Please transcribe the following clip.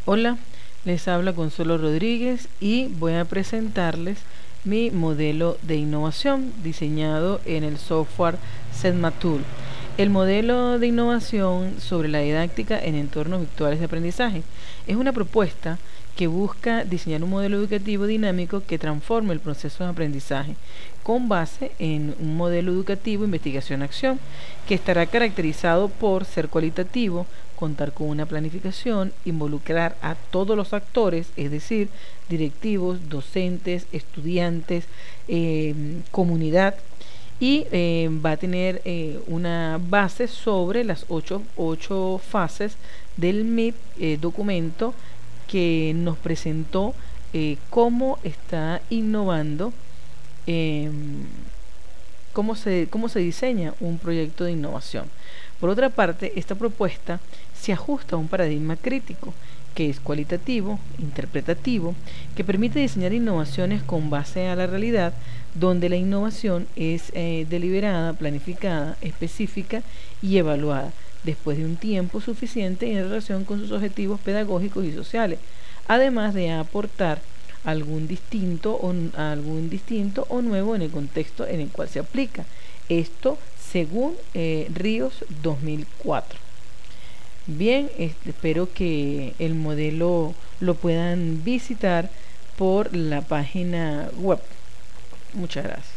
Hola, les habla Consuelo Rodríguez y voy a presentarles mi modelo de innovación diseñado en el software SedMaTool. El modelo de innovación sobre la didáctica en entornos virtuales de aprendizaje es una propuesta que busca diseñar un modelo educativo dinámico que transforme el proceso de aprendizaje con base en un modelo educativo investigación-acción que estará caracterizado por ser cualitativo, contar con una planificación, involucrar a todos los actores, es decir, directivos, docentes, estudiantes, comunidad, y va a tener una base sobre las ocho fases del MIP documento que nos presentó cómo está innovando, eh, cómo se diseña un proyecto de innovación. Por otra parte, esta propuesta se ajusta a un paradigma crítico, que es cualitativo, interpretativo, que permite diseñar innovaciones con base a la realidad, donde la innovación es deliberada, planificada, específica y evaluada después de un tiempo suficiente en relación con sus objetivos pedagógicos y sociales, además de aportar algún distinto o nuevo en el contexto en el cual se aplica. Esto según Ríos 2004. Bien, espero que el modelo lo puedan visitar por la página web. Muchas gracias.